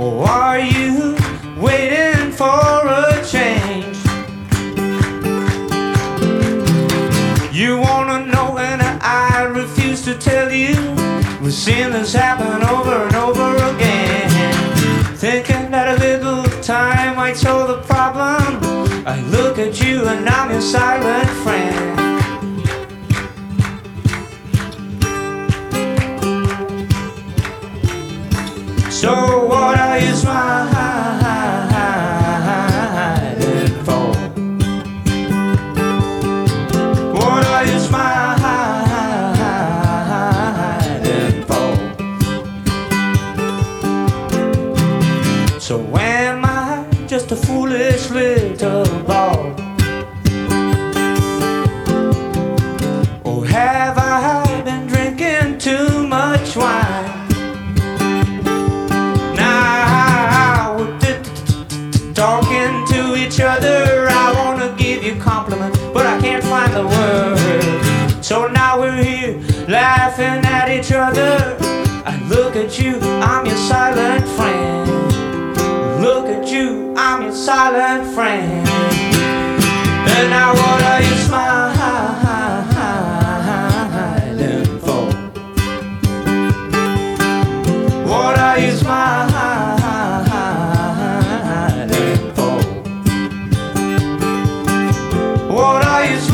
Or are you waiting for a change? You wanna know and I refuse to tell you. We've seen this happen over and over again. Thinking that a little time might solve the problem. I look at you and I'm your silent friend. So what are you smiling for? What are you smiling for? So am I just a foolish little boy? Or have I been drinking too much wine? Talking to each other, I wanna give you compliments, but I can't find the words. So now we're here, laughing at each other. I look at you, I'm your silent friend. Look at you, I'm your silent friend. And now what are you smiling for? What are you smiling? What are you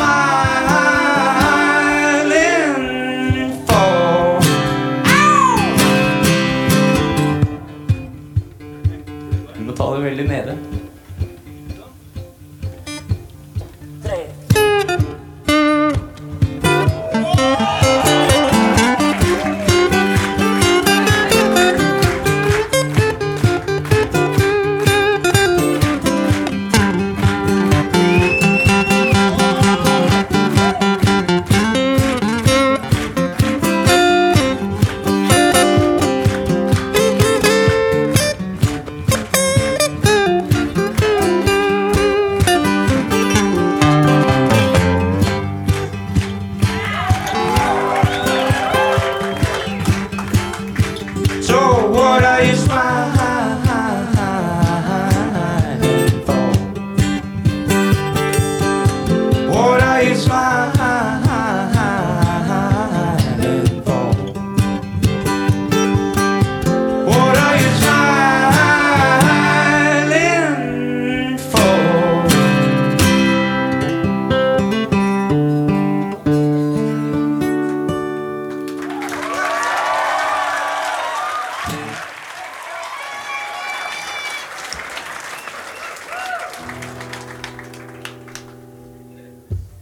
smiling for? Du må ta det veldig nede.